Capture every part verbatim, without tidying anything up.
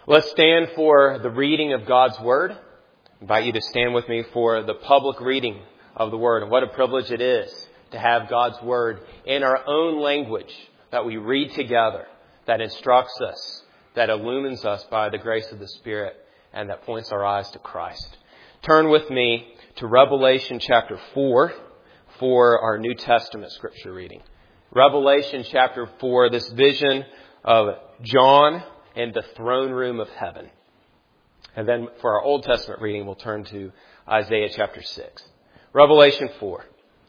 Let's stand for the reading of God's Word. I invite you to stand with me for the public reading of the Word. And what a privilege it is to have God's Word in our own language that we read together, that instructs us, that illumines us by the grace of the Spirit, and that points our eyes to Christ. Turn with me to Revelation chapter four for our New Testament scripture reading. Revelation chapter four, this vision of John in the throne room of heaven. And then for our Old Testament reading, we'll turn to Isaiah chapter six. Revelation four.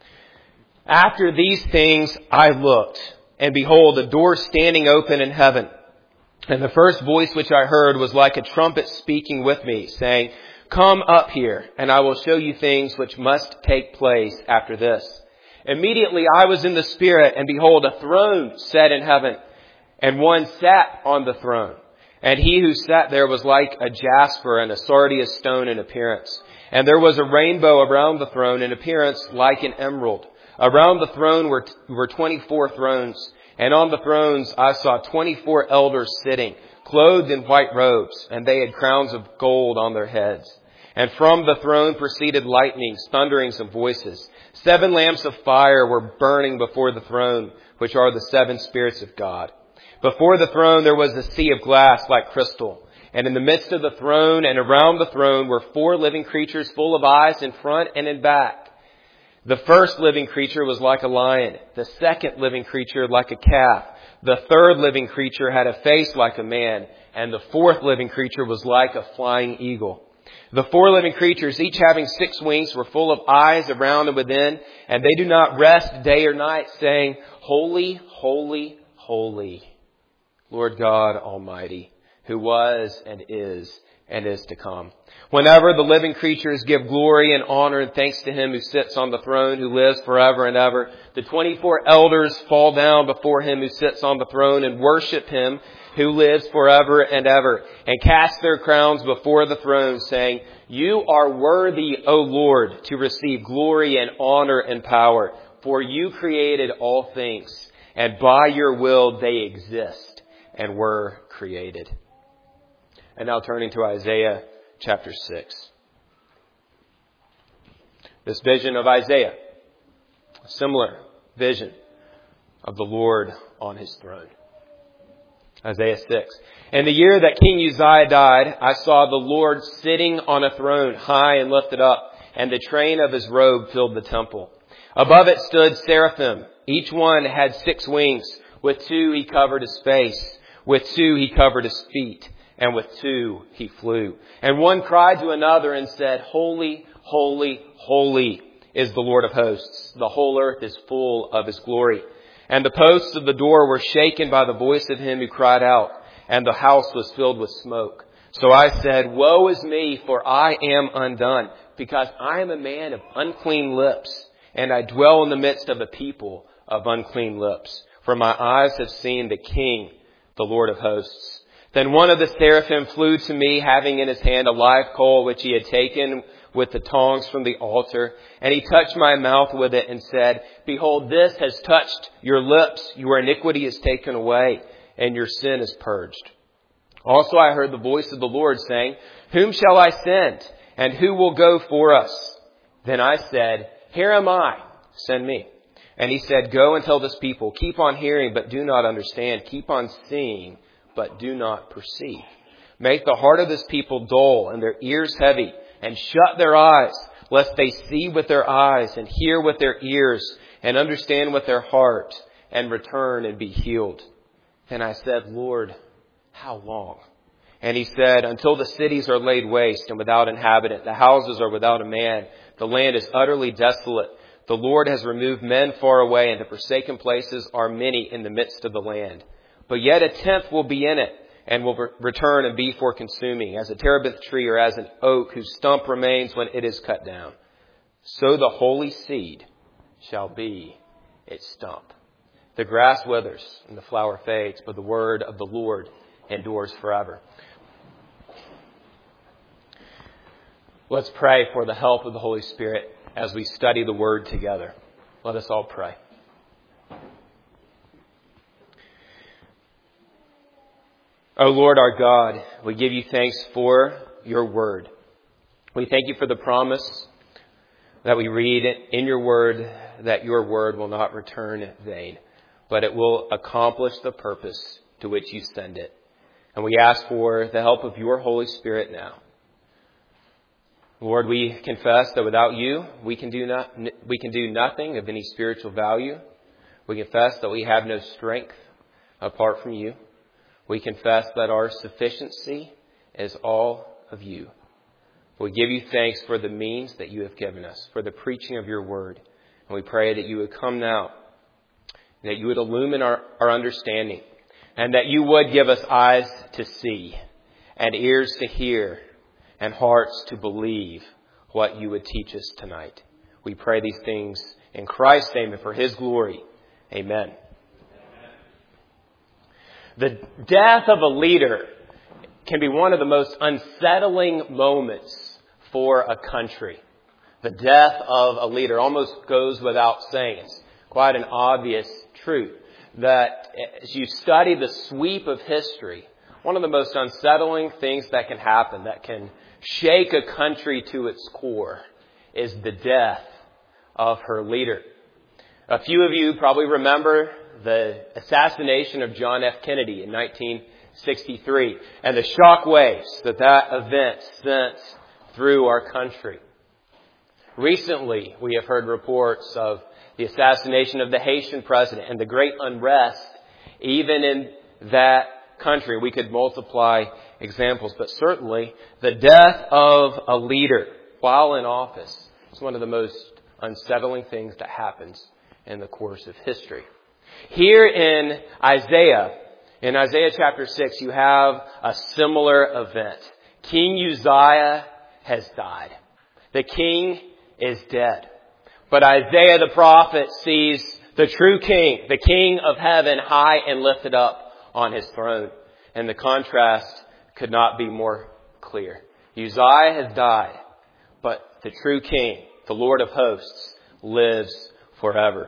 After these things I looked, and behold, a door standing open in heaven. And the first voice which I heard was like a trumpet speaking with me, saying, "Come up here, and I will show you things which must take place after this." Immediately I was in the Spirit, and behold, a throne set in heaven, and one sat on the throne. And he who sat there was like a jasper and a sardius stone in appearance. And there was a rainbow around the throne in appearance like an emerald. Around the throne were, were twenty-four thrones. And on the thrones I saw twenty-four elders sitting, clothed in white robes, and they had crowns of gold on their heads. And from the throne proceeded lightnings, thunderings, and voices. Seven lamps of fire were burning before the throne, which are the seven spirits of God. Before the throne there was a sea of glass like crystal. And in the midst of the throne and around the throne were four living creatures full of eyes in front and in back. The first living creature was like a lion. The second living creature like a calf. The third living creature had a face like a man. And the fourth living creature was like a flying eagle. The four living creatures, each having six wings, were full of eyes around and within. And they do not rest day or night, saying, "Holy, holy, holy, Lord God Almighty, who was and is and is to come." Whenever the living creatures give glory and honor and thanks to Him who sits on the throne, who lives forever and ever, the twenty-four elders fall down before Him who sits on the throne and worship Him who lives forever and ever, and cast their crowns before the throne, saying, "You are worthy, O Lord, to receive glory and honor and power, for you created all things, and by your will they exist and were created." And now turning to Isaiah chapter six. This vision of Isaiah, a similar vision of the Lord on His throne. Isaiah six. "In the year that King Uzziah died, I saw the Lord sitting on a throne high and lifted up, and the train of His robe filled the temple. Above it stood seraphim. Each one had six wings. With two He covered His face. With two He covered His feet. And with two He flew. And one cried to another and said, 'Holy, holy, holy is the Lord of hosts. The whole earth is full of His glory.' And the posts of the door were shaken by the voice of him who cried out, and the house was filled with smoke. So I said, 'Woe is me, for I am undone, because I am a man of unclean lips, and I dwell in the midst of a people of unclean lips. For my eyes have seen the King, the Lord of hosts.' Then one of the seraphim flew to me, having in his hand a live coal which he had taken with the tongs from the altar. And he touched my mouth with it and said, 'Behold, this has touched your lips. Your iniquity is taken away, and your sin is purged.' Also I heard the voice of the Lord saying, 'Whom shall I send? And who will go for us?' Then I said, 'Here am I. Send me.' And He said, 'Go and tell this people, keep on hearing, but do not understand. Keep on seeing, but do not perceive. Make the heart of this people dull and their ears heavy, and shut their eyes, lest they see with their eyes and hear with their ears and understand with their heart and return and be healed.' Then I said, 'Lord, how long?' And He said, 'Until the cities are laid waste and without inhabitant, the houses are without a man, the land is utterly desolate. The Lord has removed men far away, and the forsaken places are many in the midst of the land. But yet a tenth will be in it, and will re- return and be for consuming, as a terebinth tree or as an oak whose stump remains when it is cut down. So the holy seed shall be its stump. The grass withers and the flower fades, but the word of the Lord endures forever." Let's pray for the help of the Holy Spirit as we study the Word together. Let us all pray. O Lord our God, we give you thanks for your word. We thank you for the promise that we read in your word that your word will not return vain, but it will accomplish the purpose to which you send it. And we ask for the help of your Holy Spirit now. Lord, we confess that without you, we can do not, we can do nothing of any spiritual value. We confess that we have no strength apart from you. We confess that our sufficiency is all of you. We give you thanks for the means that you have given us, for the preaching of your word. And we pray that you would come now, that you would illumine our, our understanding, and that you would give us eyes to see, and ears to hear, and hearts to believe what you would teach us tonight. We pray these things in Christ's name and for his glory. Amen. The death of a leader can be one of the most unsettling moments for a country. The death of a leader almost goes without saying. It's quite an obvious truth that as you study the sweep of history, one of the most unsettling things that can happen, that can shake a country to its core, is the death of her leader. A few of you probably remember the assassination of John F. Kennedy in nineteen sixty-three and the shock waves that that event sent through our country. Recently, we have heard reports of the assassination of the Haitian president and the great unrest even in that country. We could multiply examples, but certainly the death of a leader while in office is one of the most unsettling things that happens in the course of history. Here in Isaiah, in Isaiah chapter six, you have a similar event. King Uzziah has died. The king is dead. But Isaiah the prophet sees the true king, the king of heaven, high and lifted up on his throne. And the contrast could not be more clear. Uzziah has died, but the true king, the Lord of hosts, lives forever.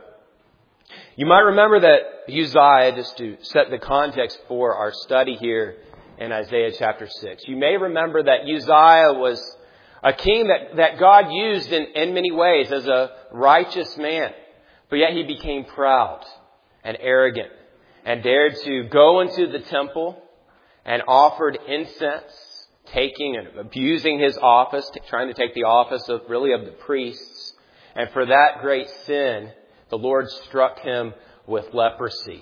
You might remember that Uzziah, just to set the context for our study here in Isaiah chapter six, you may remember that Uzziah was a king that, that God used in, in many ways as a righteous man. But yet he became proud and arrogant and dared to go into the temple and offered incense, taking and abusing his office, trying to take the office of really of the priests. And for that great sin, the Lord struck him with leprosy.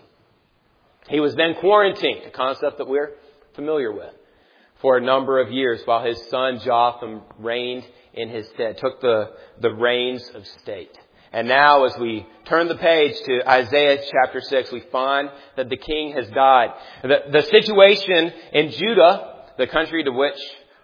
He was then quarantined, a concept that we're familiar with, for a number of years while his son Jotham reigned in his stead, took the, the reins of state. And now as we turn the page to Isaiah chapter six, we find that the king has died. The, the situation in Judah, the country to which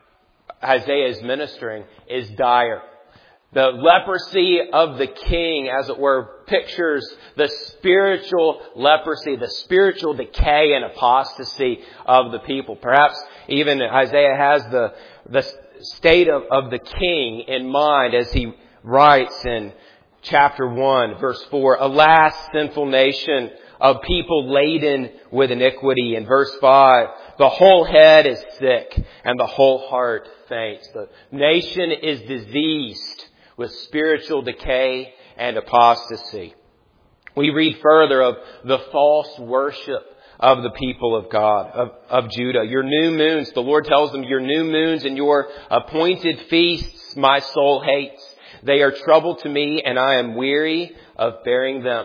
Isaiah is ministering, is dire. The leprosy of the king, as it were, pictures the spiritual leprosy, the spiritual decay and apostasy of the people. Perhaps even Isaiah has the, the state of, of the king in mind as he writes in chapter one, verse four, "Alas, sinful nation, of people laden with iniquity." In verse five, "The whole head is sick and the whole heart faints." The nation is diseased with spiritual decay and apostasy. We read further of the false worship of the people of God, of, of Judah. "Your new moons," the Lord tells them, "your new moons and your appointed feasts my soul hates. They are trouble to me, and I am weary of bearing them."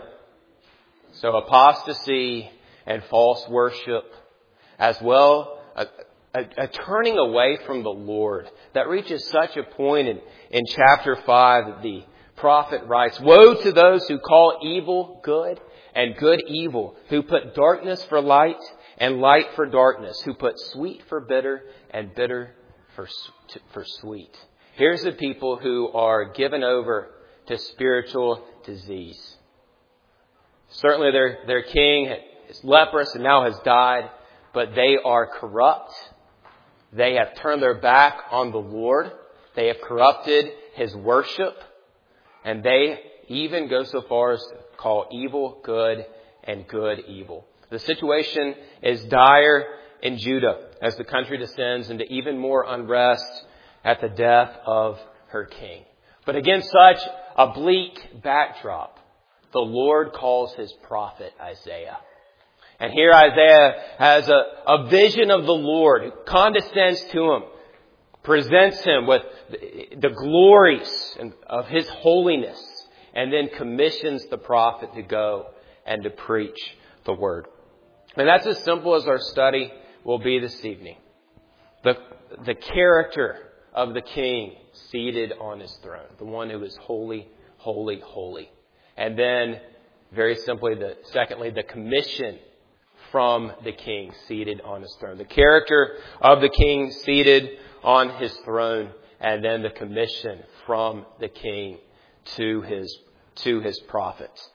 So apostasy and false worship, as well a, a, a turning away from the Lord that reaches such a point in, in chapter five that the prophet writes, "Woe to those who call evil good and good evil, who put darkness for light and light for darkness, who put sweet for bitter and bitter for, for sweet." Here's the people who are given over to spiritual disease. Certainly their, their king is leprous and now has died, but they are corrupt. They have turned their back on the Lord. They have corrupted his worship. And they even go so far as to call evil good and good evil. The situation is dire in Judah as the country descends into even more unrest at the death of her king. But against such a bleak backdrop, the Lord calls his prophet Isaiah. And here Isaiah has a, a vision of the Lord who condescends to him, presents him with the, the glories of his holiness, and then commissions the prophet to go and to preach the word. And that's as simple as our study will be this evening. The, the character of the king seated on his throne, the one who is holy, holy, holy. And then, very simply, the secondly, the commission from the king seated on his throne. The character of the king seated on his throne, and then the commission from the king to his to his prophets.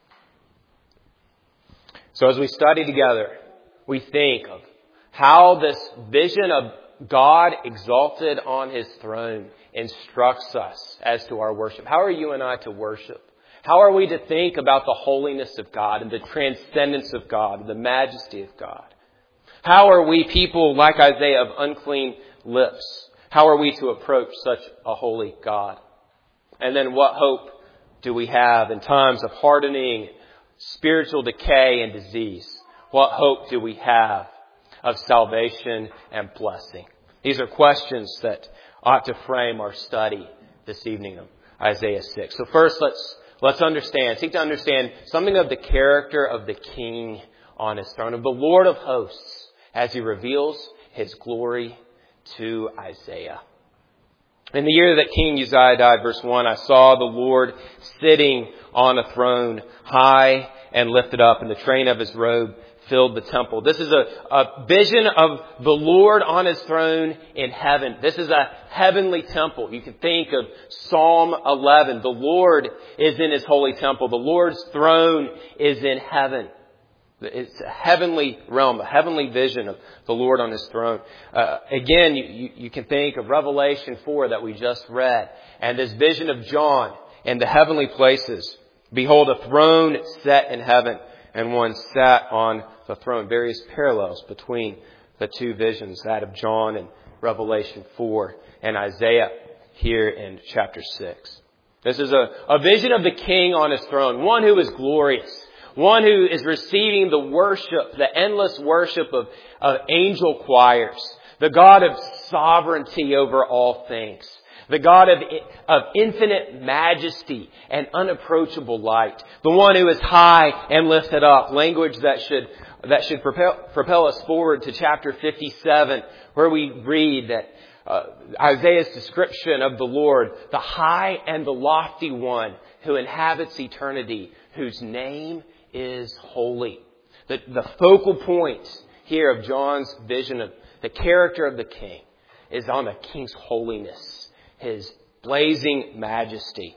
So as we study together, we think of how this vision of God exalted on his throne instructs us as to our worship. How are you and I to worship? How are we to think about the holiness of God and the transcendence of God and the majesty of God? How are we people like Isaiah of unclean lips? How are we to approach such a holy God? And then what hope do we have in times of hardening, spiritual decay and disease? What hope do we have of salvation and blessing? These are questions that ought to frame our study this evening of Isaiah six. So first, let's let's understand, seek to understand something of the character of the King on his throne, of the Lord of hosts, as he reveals his glory to Isaiah. In the year that King Uzziah died, verse one, I saw the Lord sitting on a throne, high and lifted up, and the train of his robe filled the temple. This is a, a vision of the Lord on his throne in heaven. This is a heavenly temple. You can think of Psalm eleven. The Lord is in his holy temple. The Lord's throne is in heaven. It's a heavenly realm, a heavenly vision of the Lord on his throne. Uh, again, you, you, you can think of Revelation four that we just read, and this vision of John in the heavenly places. Behold, a throne set in heaven, and one sat on the throne. Various parallels between the two visions, that of John in Revelation four and Isaiah here in chapter six. This is a, a vision of the King on his throne, one who is glorious. One who is receiving the worship, the endless worship of, of angel choirs. The God of sovereignty over all things. The God of, of infinite majesty and unapproachable light. The one who is high and lifted up. Language that should, that should propel, propel us forward to chapter fifty-seven, where we read that uh, Isaiah's description of the Lord, the high and the lofty one who inhabits eternity, whose name is holy. The, the focal point here of John's vision of the character of the King is on the King's holiness, his blazing majesty.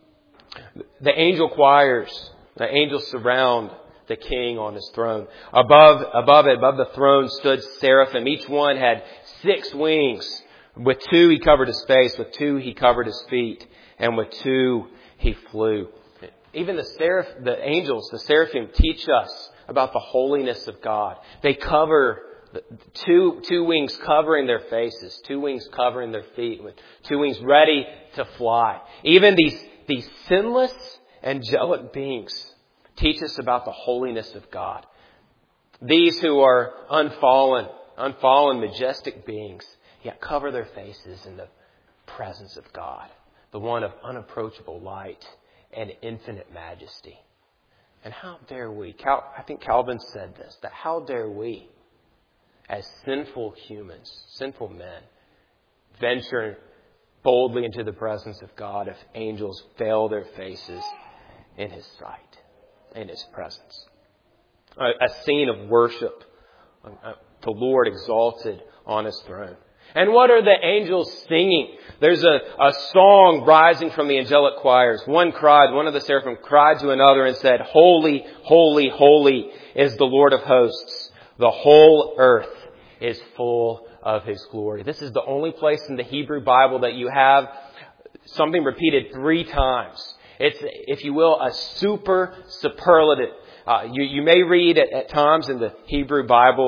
The angel choirs, the angels surround the King on his throne. Above, above it, above the throne stood seraphim. Each one had six wings. With two he covered his face, with two he covered his feet, and with two he flew. Even the seraph, the angels, the seraphim, teach us about the holiness of God. They cover two two wings covering their faces, two wings covering their feet, with two wings ready to fly. Even these these sinless, angelic beings teach us about the holiness of God. These who are unfallen, unfallen, majestic beings, yet cover their faces in the presence of God, the one of unapproachable light and infinite majesty. And how dare we, Cal, I think Calvin said this, that how dare we, as sinful humans, sinful men, venture boldly into the presence of God if angels veil their faces in his sight, in his presence. A, a scene of worship, the Lord exalted on his throne. And what are the angels singing? There's a, a song rising from the angelic choirs. One cried, one of the seraphim cried to another and said, Holy, holy, holy is the Lord of hosts. The whole earth is full of his glory. This is the only place in the Hebrew Bible that you have something repeated three times. It's, if you will, a super superlative. Uh, you, you may read at, at times in the Hebrew Bible of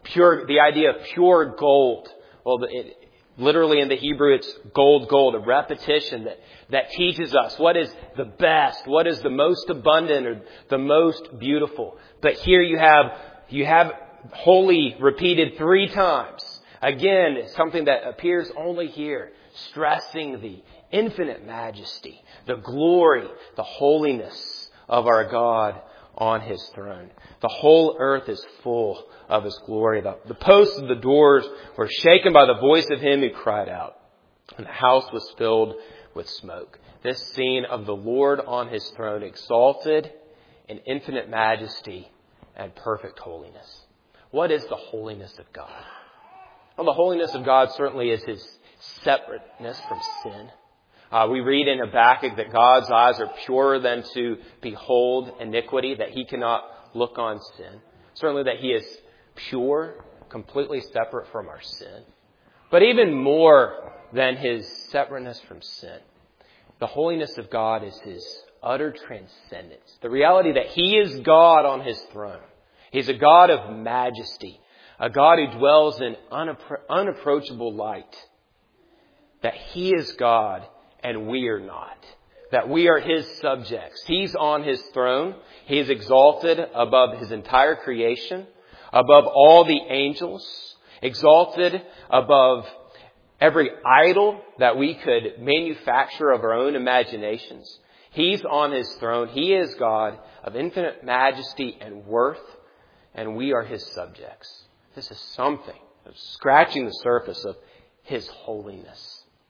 pure, the idea of pure gold. Well, it, literally in the Hebrew, it's gold, gold, a repetition that, that teaches us what is the best, what is the most abundant or the most beautiful. But here you have, you have holy repeated three times. Again, it's something that appears only here, stressing the infinite majesty, the glory, the holiness of our God on His throne. The whole earth is full of His glory. The, the posts of the doors were shaken by the voice of Him who cried out, and the house was filled with smoke. This scene of the Lord on His throne, exalted in infinite majesty and perfect holiness. What is the holiness of God? Well, the holiness of God certainly is His separateness from sin. Uh, we read in Habakkuk that God's eyes are purer than to behold iniquity, that He cannot look on sin. Certainly that He is pure, completely separate from our sin. But even more than His separateness from sin, the holiness of God is His utter transcendence. The reality that He is God on His throne. He's a God of majesty, a God who dwells in unappro- unapproachable light. That He is God and we are not. That we are His subjects. He's on His throne. He is exalted above His entire creation, above all the angels, exalted above every idol that we could manufacture of our own imaginations. He's on His throne. He is God of infinite majesty and worth, and we are His subjects. This is something, scratching the surface of His holiness.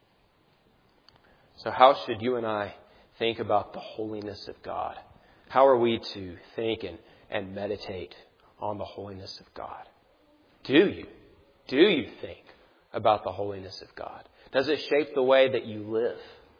So how should you and I think about the holiness of God? How are we to think and, and meditate on the holiness of God? Do you? Do you think about the holiness of God? Does it shape the way that you live?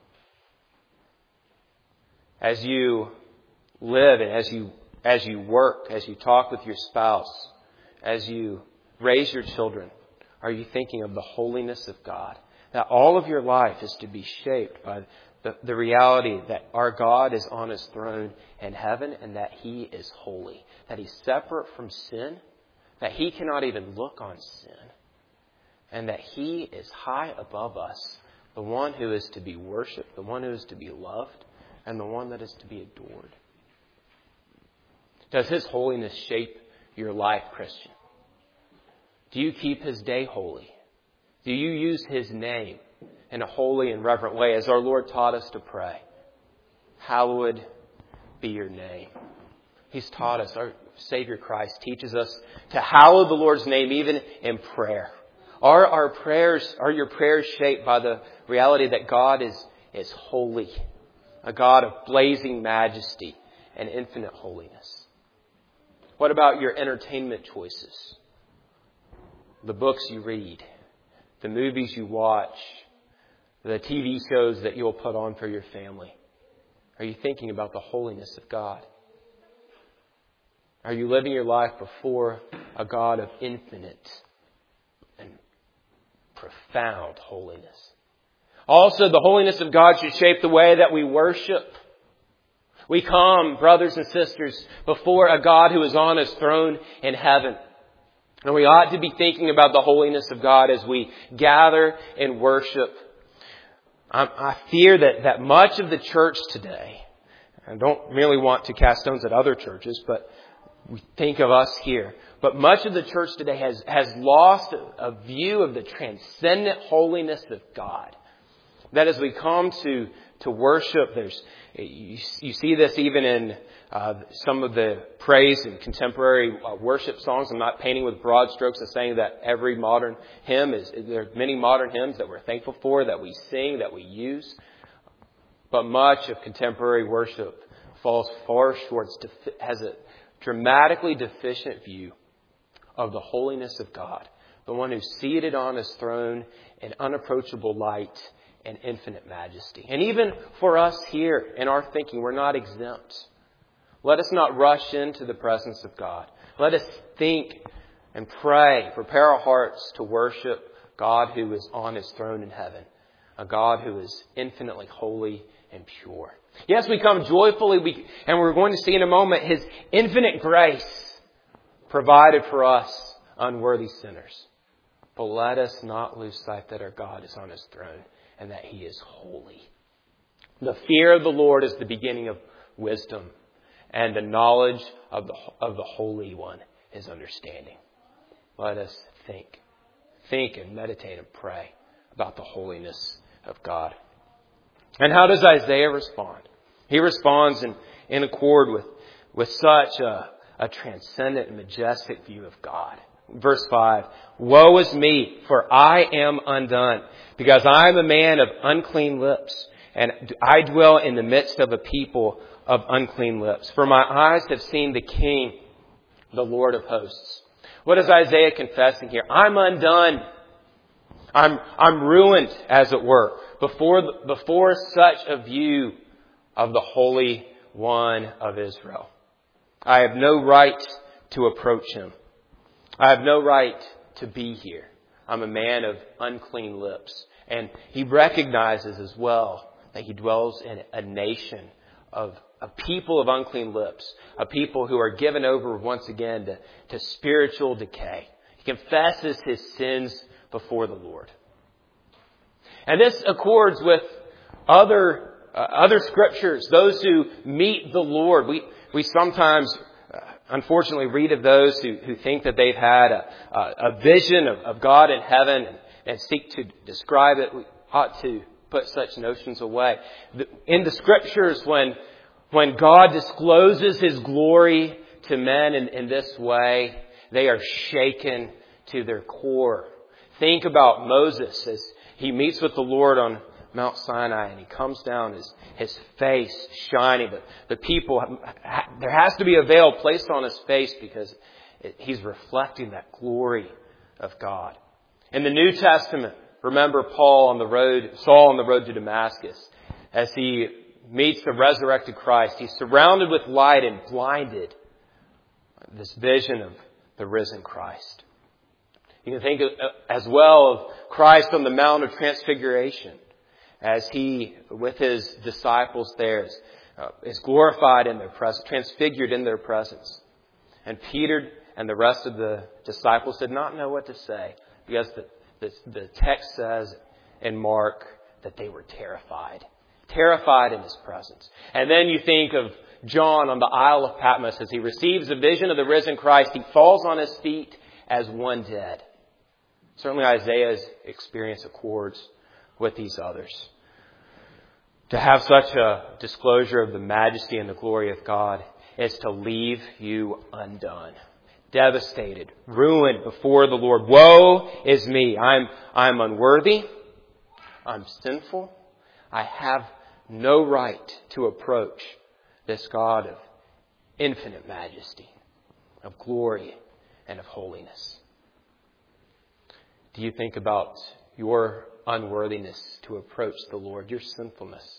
As you live and as you as you work, as you talk with your spouse, as you raise your children, are you thinking of the holiness of God? That all of your life is to be shaped by the, the reality that our God is on His throne in heaven and that He is holy. That He's separate from sin. That He cannot even look on sin. And that He is high above us. The one who is to be worshipped. The one who is to be loved. And the one that is to be adored. Does His holiness shape your life, Christian? Do you keep His day holy? Do you use His name in a holy and reverent way as our Lord taught us to pray? Hallowed be your name. He's taught us, our Savior Christ teaches us to hallow the Lord's name even in prayer. Are our prayers, are your prayers shaped by the reality that God is, is holy, a God of blazing majesty and infinite holiness? What about your entertainment choices? The books you read? The movies you watch, the T V shows that you'll put on for your family. Are you thinking about the holiness of God? Are you living your life before a God of infinite and profound holiness? Also, the holiness of God should shape the way that we worship. We come, brothers and sisters, before a God who is on His throne in heaven. And we ought to be thinking about the holiness of God as we gather and worship. I, I fear that, that much of the church today, I don't merely want to cast stones at other churches, but we think of us here. But much of the church today has, has lost a, a view of the transcendent holiness of God. That as we come to, to worship, there's you, you see this even in uh, some of the praise and contemporary uh, worship songs. I'm not painting with broad strokes and saying that every modern hymn is. There are many modern hymns that we're thankful for, that we sing, that we use. But much of contemporary worship falls far short, has a dramatically deficient view of the holiness of God, the one who's seated on His throne in unapproachable light and infinite majesty. And even for us here in our thinking, we're not exempt. Let us not rush into the presence of God. Let us think and pray, prepare our hearts to worship God who is on His throne in heaven, a God who is infinitely holy and pure. Yes, we come joyfully, we, and we're going to see in a moment His infinite grace provided for us unworthy sinners. But let us not lose sight that our God is on His throne and that He is holy. The fear of the Lord is the beginning of wisdom, and the knowledge of the, of the Holy One is understanding. Let us think. Think and meditate and pray about the holiness of God. And how does Isaiah respond? He responds in, in accord with, with such a, a transcendent and majestic view of God. Verse five, woe is me, for I am undone, because I am a man of unclean lips, and I dwell in the midst of a people of unclean lips. For my eyes have seen the King, the Lord of hosts. What is Isaiah confessing here? I'm undone. I'm, I'm ruined, as it were, before, before such a view of the Holy One of Israel. I have no right to approach Him. I have no right to be here. I'm a man of unclean lips. And he recognizes as well that he dwells in a nation of a people of unclean lips, a people who are given over once again to, to spiritual decay. He confesses his sins before the Lord. And this accords with other uh, other scriptures, those who meet the Lord. We we sometimes unfortunately read of those who, who think that they've had a, a, a vision of, of God in heaven and, and seek to describe it. We ought to put such notions away. In the scriptures, when, when God discloses His glory to men in, in this way, they are shaken to their core. Think about Moses as he meets with the Lord on Mount Sinai, and he comes down, his, his face shining. The, the people, there has to be a veil placed on his face because it, he's reflecting that glory of God. In the New Testament, remember Paul on the road, Saul on the road to Damascus, as he meets the resurrected Christ. He's surrounded with light and blinded. This vision of the risen Christ. You can think of, as well of Christ on the Mount of Transfiguration, as He, with His disciples there, is, uh, is glorified in their presence, transfigured in their presence. And Peter and the rest of the disciples did not know what to say, because the, the, the text says in Mark that they were terrified. Terrified in His presence. And then you think of John on the Isle of Patmos as he receives a vision of the risen Christ. He falls on his feet as one dead. Certainly Isaiah's experience accords with these others. To have such a disclosure of the majesty and the glory of God is to leave you undone, devastated, ruined before the Lord. Woe is me. I'm, I'm unworthy. I'm sinful. I have no right to approach this God of infinite majesty, of glory, and of holiness. Do you think about your unworthiness to approach the Lord, your sinfulness?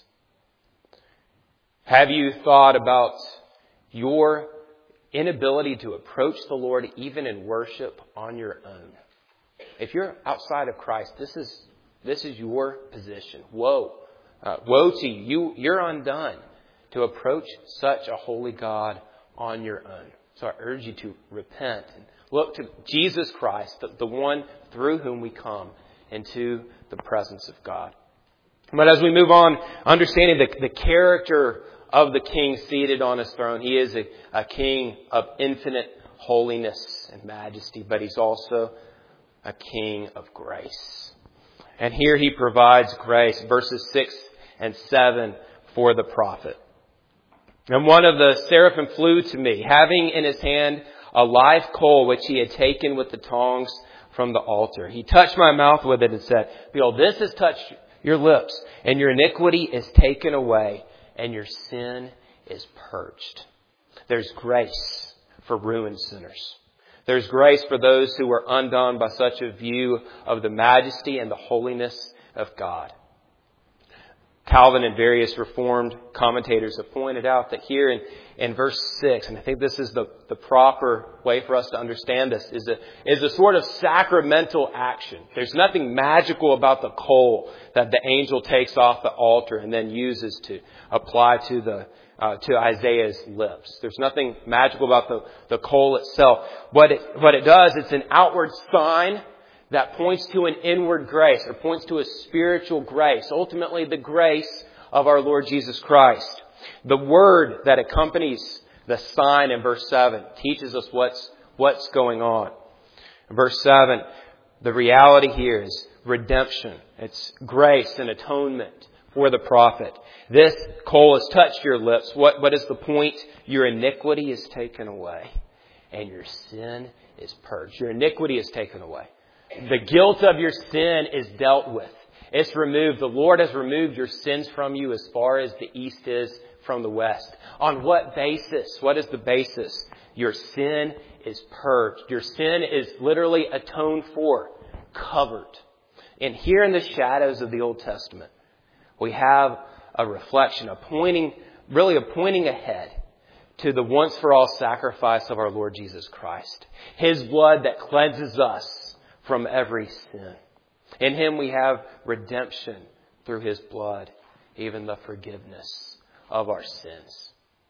Have you thought about your inability to approach the Lord even in worship on your own? If you're outside of Christ, this is this is your position. Woe. Uh, woe to you. you. You're undone to approach such a holy God on your own. So I urge you to repent and look to Jesus Christ, the, the one through whom we come into the presence of God. But as we move on, understanding the, the character of the King seated on His throne, He is a, a King of infinite holiness and majesty, but He's also a King of grace. And here He provides grace, verses six and seven, for the prophet. And one of the seraphim flew to me, having in his hand a live coal which he had taken with the tongs from the altar. He touched my mouth with it and said, behold, this has touched your lips, and your iniquity is taken away, and your sin is purged. There's grace for ruined sinners. There's grace for those who were undone by such a view of the majesty and the holiness of God. Calvin and various Reformed commentators have pointed out that here in, in verse six, and I think this is the, the proper way for us to understand this, is a, is a sort of sacramental action. There's nothing magical about the coal that the angel takes off the altar and then uses to apply to the uh, to Isaiah's lips. There's nothing magical about the, the coal itself. What it, what it does, it's an outward sign that points to an inward grace, or points to a spiritual grace, ultimately the grace of our Lord Jesus Christ. The word that accompanies the sign in verse seven teaches us what's, what's going on. In verse seven, the reality here is redemption. It's grace and atonement for the prophet. This coal has touched your lips. What, what is the point? Your iniquity is taken away, and your sin is purged. Your iniquity is taken away. The guilt of your sin is dealt with. It's removed. The Lord has removed your sins from you as far as the east is from the west. On what basis? What is the basis? Your sin is purged. Your sin is literally atoned for, covered. And here in the shadows of the Old Testament, we have a reflection, a pointing, really a pointing ahead to the once for all sacrifice of our Lord Jesus Christ. His blood that cleanses us from every sin. In Him we have redemption through His blood, even the forgiveness of our sins.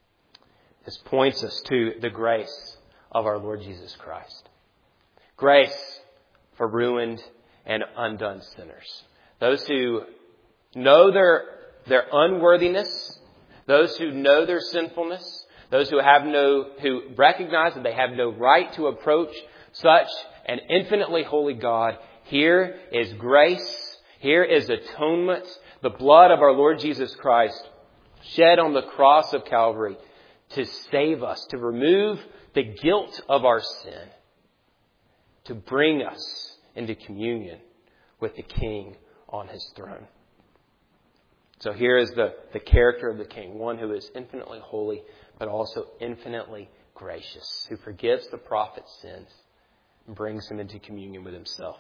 This points us to the grace of our Lord Jesus Christ. Grace for ruined and undone sinners. Those who know their, their unworthiness, those who know their sinfulness, those who have no, who recognize that they have no right to approach such an infinitely holy God. Here is grace. Here is atonement. The blood of our Lord Jesus Christ shed on the cross of Calvary to save us, to remove the guilt of our sin, to bring us into communion with the King on His throne. So here is the, the character of the King, one who is infinitely holy, but also infinitely gracious, who forgives the prophet's sins and brings him into communion with Himself.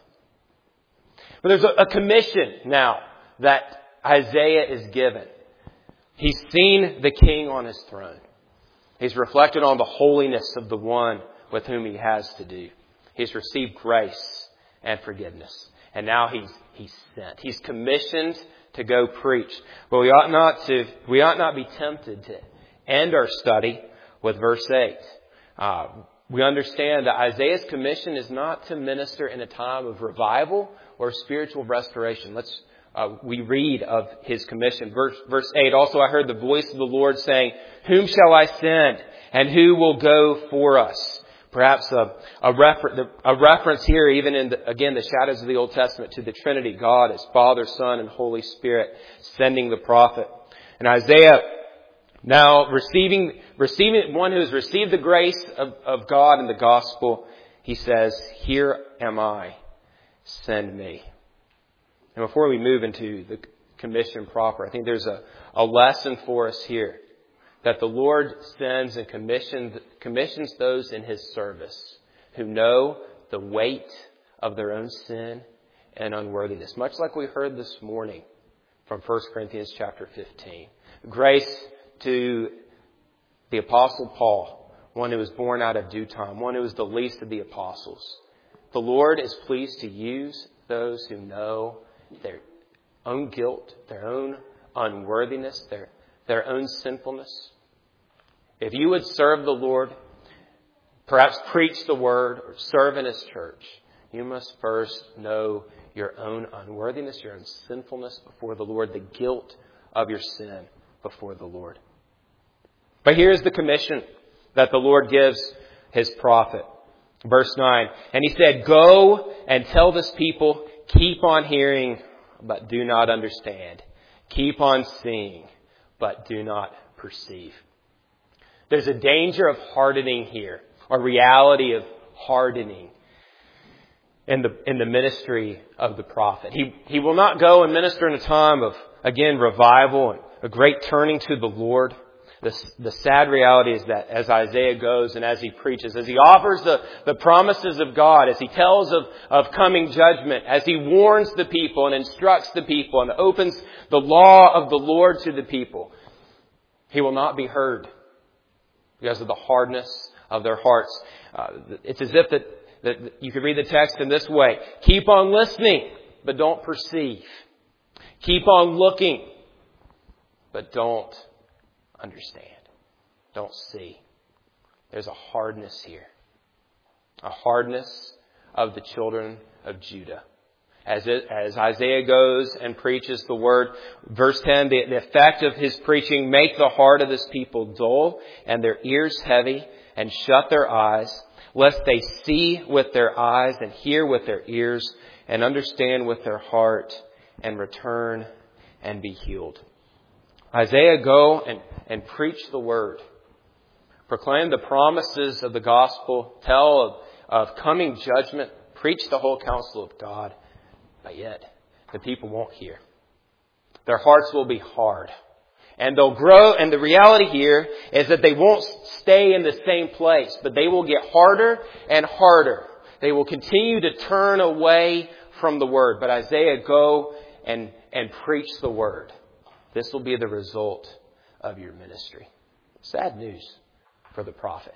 But there's a, a commission now that Isaiah is given. He's seen the King on His throne. He's reflected on the holiness of the one with whom he has to do. He's received grace and forgiveness. And now he's he's sent. He's commissioned to go preach. But we ought not to we ought not be tempted to end our study with verse eight. Uh, we understand that Isaiah's commission is not to minister in a time of revival or spiritual restoration. Let's uh, we read of his commission. Verse verse eight. Also, I heard the voice of the Lord saying, "Whom shall I send? And who will go for us?" Perhaps a, a, refer- a reference here, even in, the, again, the shadows of the Old Testament, to the Trinity, God as Father, Son, and Holy Spirit, sending the prophet. And Isaiah, now receiving, receiving one who has received the grace of, of God in the gospel, he says, "Here am I, send me." And before we move into the commission proper, I think there's a, a lesson for us here. That the Lord sends and commissions, commissions those in His service who know the weight of their own sin and unworthiness. Much like we heard this morning from First Corinthians chapter fifteen. Grace to the Apostle Paul, one who was born out of due time, one who was the least of the apostles. The Lord is pleased to use those who know their own guilt, their own unworthiness, their, their own sinfulness. If you would serve the Lord, perhaps preach the word or serve in His church, you must first know your own unworthiness, your own sinfulness before the Lord, the guilt of your sin before the Lord. But here's the commission that the Lord gives His prophet. Verse nine, and He said, "Go and tell this people, keep on hearing, but do not understand. Keep on seeing, but do not perceive." There's a danger of hardening here, a reality of hardening in the in the ministry of the prophet. He he will not go and minister in a time of, again, revival and a great turning to the Lord. the, the sad reality is that as Isaiah goes and as he preaches, as he offers the, the promises of God, as he tells of, of coming judgment, as he warns the people and instructs the people and opens the law of the Lord to the people, he will not be heard because of the hardness of their hearts. Uh, it's as if that, that you could read the text in this way. Keep on listening, but don't perceive. Keep on looking, but don't understand. Don't see. There's a hardness here. A hardness of the children of Judah. As it, as Isaiah goes and preaches the word, verse ten, the, the effect of his preaching, make the heart of this people dull and their ears heavy, and shut their eyes, lest they see with their eyes and hear with their ears and understand with their heart and return and be healed. Isaiah, go and, and preach the word. Proclaim the promises of the gospel. Tell of, of coming judgment. Preach the whole counsel of God. But yet, the people won't hear. Their hearts will be hard. And they'll grow. And the reality here is that they won't stay in the same place, but they will get harder and harder. They will continue to turn away from the word. But Isaiah, go and, and preach the word. This will be the result of your ministry. Sad news for the prophet.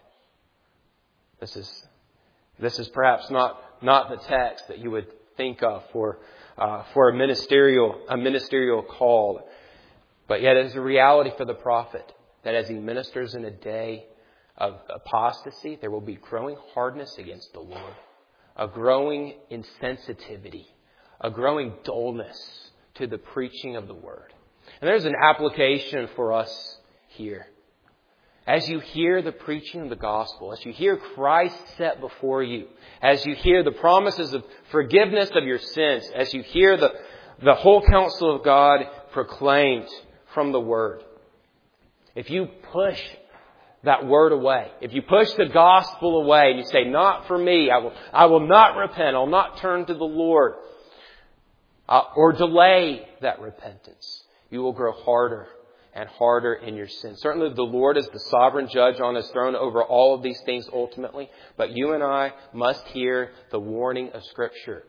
This is, this is perhaps not, not the text that you would think of for, uh, for a ministerial, a ministerial call. But yet it is a reality for the prophet that as he ministers in a day of apostasy, there will be growing hardness against the Lord, a growing insensitivity, a growing dullness to the preaching of the word. And there's an application for us here. As you hear the preaching of the gospel, as you hear Christ set before you, as you hear the promises of forgiveness of your sins, as you hear the, the whole counsel of God proclaimed from the word, if you push that word away, if you push the gospel away and you say, not for me, I will, I will not repent, I'll not turn to the Lord, uh, or delay that repentance, you will grow harder and harder in your sin. Certainly the Lord is the sovereign judge on his throne over all of these things ultimately. But you and I must hear the warning of Scripture.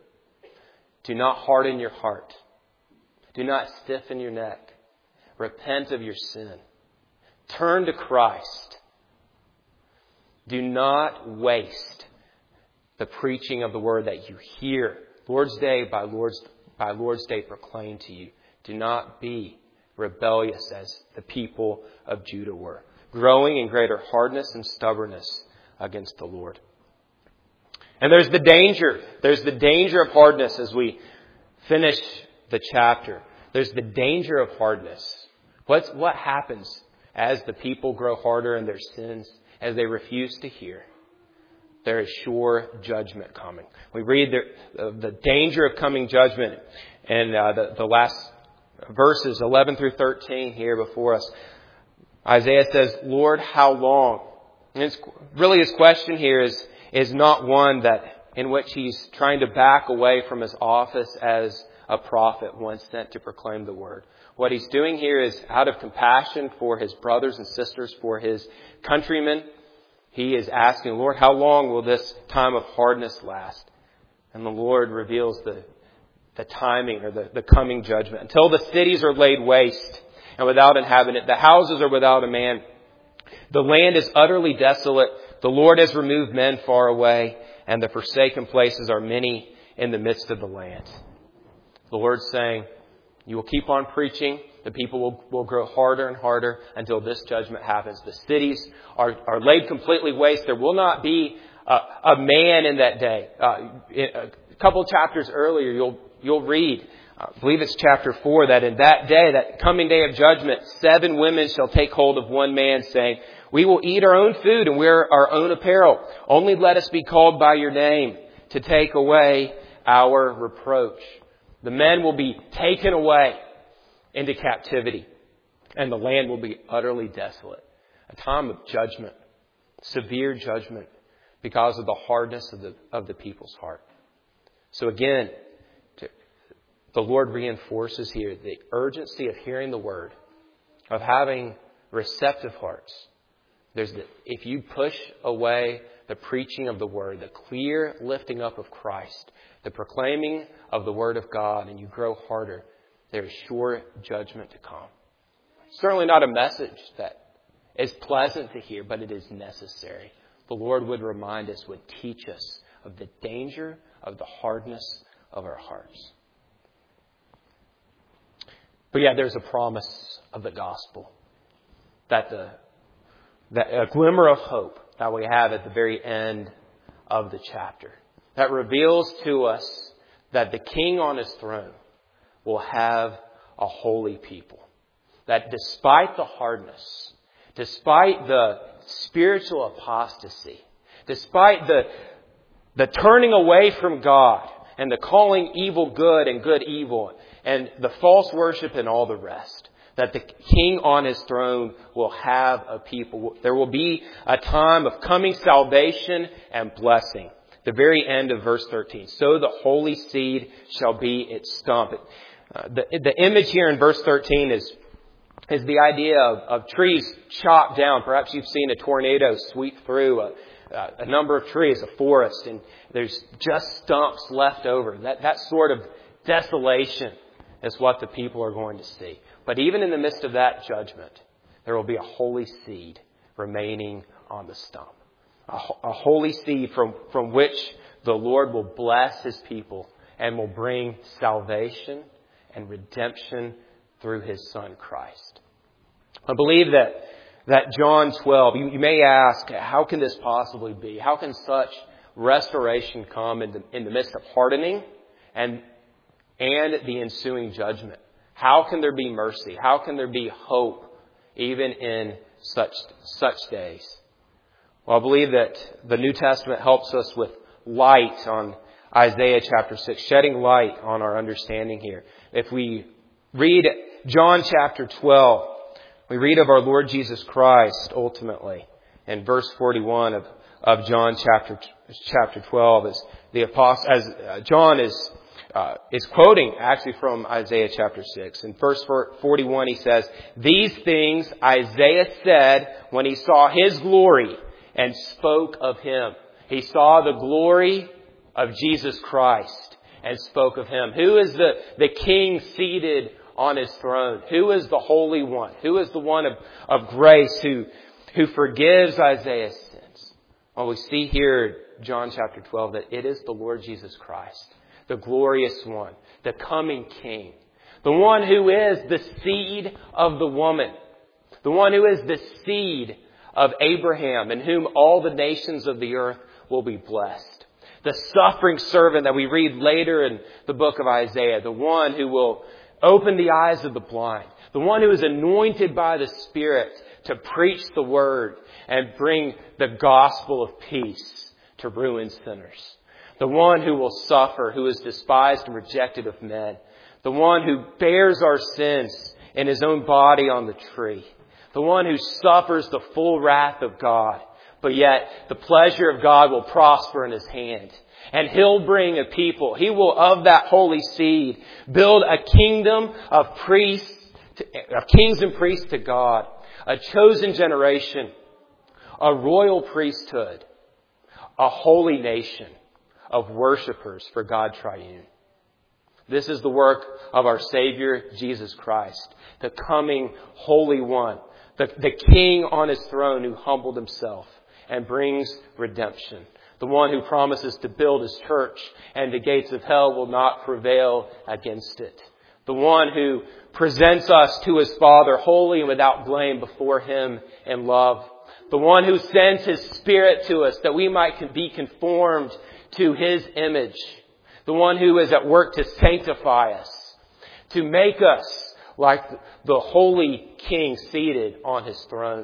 Do not harden your heart. Do not stiffen your neck. Repent of your sin. Turn to Christ. Do not waste the preaching of the word that you hear Lord's Day by Lord's, by Lord's Day proclaimed to you. Do not be rebellious as the people of Judah were, growing in greater hardness and stubbornness against the Lord. And there's the danger. There's the danger of hardness as we finish the chapter. There's the danger of hardness. What's, what happens as the people grow harder in their sins, as they refuse to hear? There is sure judgment coming. We read the, uh, the danger of coming judgment in uh, the, the last verses eleven through thirteen here before us. Isaiah says, Lord, how long? And it's, really his question here is, is not one that in which he's trying to back away from his office as a prophet once sent to proclaim the word. What he's doing here is out of compassion for his brothers and sisters, for his countrymen. He is asking, Lord, how long will this time of hardness last? And the Lord reveals the the timing or the, the coming judgment. Until the cities are laid waste and without inhabitant, the houses are without a man. The land is utterly desolate. The Lord has removed men far away, and the forsaken places are many in the midst of the land. The Lord's saying, you will keep on preaching. The people will, will grow harder and harder until this judgment happens. The cities are, are laid completely waste. There will not be a, a man in that day. Uh, a couple chapters earlier, you'll You'll read, I believe it's chapter four, that in that day, that coming day of judgment, seven women shall take hold of one man, saying, we will eat our own food and wear our own apparel. Only let us be called by your name to take away our reproach. The men will be taken away into captivity, and the land will be utterly desolate. A time of judgment, severe judgment, because of the hardness of the, of the people's heart. So again, the Lord reinforces here the urgency of hearing the word, of having receptive hearts. There's the, if you push away the preaching of the Word, the clear lifting up of Christ, the proclaiming of the Word of God, and you grow harder, there is sure judgment to come. Certainly not a message that is pleasant to hear, but it is necessary. The Lord would remind us, would teach us of the danger of the hardness of our hearts. But yeah, there's a promise of the gospel. That the that a glimmer of hope that we have at the very end of the chapter. That reveals to us that the King on His throne will have a holy people. That despite the hardness, despite the spiritual apostasy, despite the, the turning away from God and the calling evil good and good evil and the false worship and all the rest, that the King on His throne will have a people. There will be a time of coming salvation and blessing. The very end of verse thirteen. So the holy seed shall be its stump. Uh, the, the image here in verse thirteen is is the idea of, of trees chopped down. Perhaps you've seen a tornado sweep through a, a number of trees, a forest, and there's just stumps left over. That, that sort of desolation is what the people are going to see. But even in the midst of that judgment, there will be a holy seed remaining on the stump. A, a holy seed from, from which the Lord will bless His people and will bring salvation and redemption through His Son Christ. I believe that that John twelve, you, you may ask, how can this possibly be? How can such restoration come in the, in the midst of hardening and, and the ensuing judgment? How can there be mercy? How can there be hope even in such such days? Well, I believe that the New Testament helps us with light on Isaiah chapter six, shedding light on our understanding here. If we read John chapter twelve, we read of our Lord Jesus Christ ultimately in verse forty-one of, of John chapter chapter twelve, as the apostle, as uh, John is uh, is quoting actually from Isaiah chapter six. In verse forty-one, he says, "These things Isaiah said when he saw His glory and spoke of Him." He saw the glory of Jesus Christ and spoke of Him. Who is the, the King seated on His throne? Who is the Holy One? Who is the one of, of grace who, who forgives Isaiah's sins? Well, we see here, John chapter twelve, that it is the Lord Jesus Christ, the glorious one, the coming King, the one who is the seed of the woman, the one who is the seed of Abraham, in whom all the nations of the earth will be blessed. The suffering servant that we read later in the book of Isaiah, the one who will open the eyes of the blind, the one who is anointed by the Spirit to preach the word and bring the gospel of peace to ruined sinners. The one who will suffer, who is despised and rejected of men. The one who bears our sins in His own body on the tree. The one who suffers the full wrath of God, but yet the pleasure of God will prosper in His hand. And He'll bring a people. He will, of that holy seed, build a kingdom of priests, of kings and priests to God. A chosen generation. A royal priesthood. A holy nation of worshipers for God Triune. This is the work of our Savior, Jesus Christ. The coming Holy One. The, the King on His throne who humbled Himself and brings redemption. The one who promises to build His church and the gates of hell will not prevail against it. The one who presents us to His Father holy and without blame before Him in love. The one who sends His Spirit to us that we might be conformed to His image. The one who is at work to sanctify us, to make us like the holy King seated on His throne.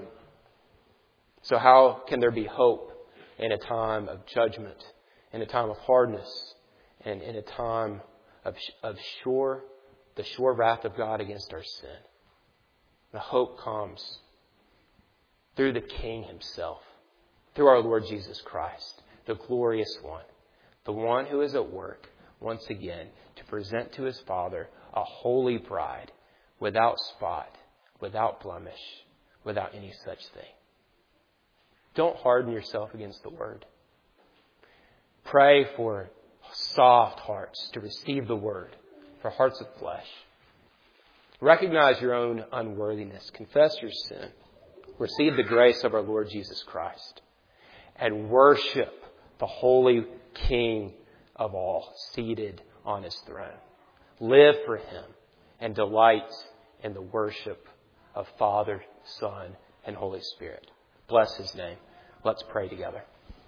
So how can there be hope in a time of judgment, in a time of hardness, and in a time of, of sure, the sure wrath of God against our sin? The hope comes through the King Himself, through our Lord Jesus Christ, the glorious one, the one who is at work once again to present to His Father a holy bride, without spot, without blemish, without any such thing. Don't harden yourself against the word. Pray for soft hearts to receive the word, for hearts of flesh. Recognize your own unworthiness. Confess your sin. Receive the grace of our Lord Jesus Christ. And worship the holy King of all, seated on his throne. Live for him and delight in the worship of Father, Son, and Holy Spirit. Bless his name. Let's pray together.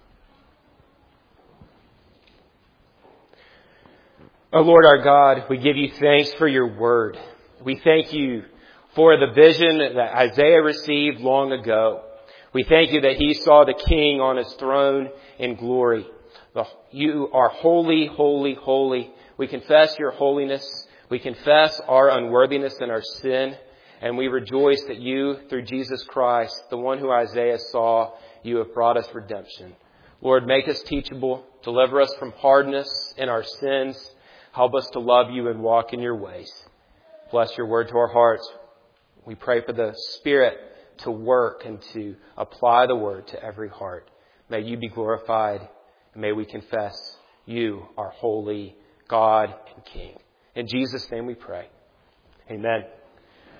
O Lord our God, we give you thanks for your word. We thank you for the vision that Isaiah received long ago. We thank you that he saw the King on his throne in glory. You are holy, holy, holy. We confess your holiness. We confess our unworthiness and our sin. And we rejoice that you, through Jesus Christ, the one who Isaiah saw, you have brought us redemption. Lord, make us teachable. Deliver us from hardness in our sins. Help us to love you and walk in your ways. Bless your word to our hearts. We pray for the Spirit to work and to apply the word to every heart. May you be glorified, and may we confess you are holy God and King. In Jesus' name we pray. Amen.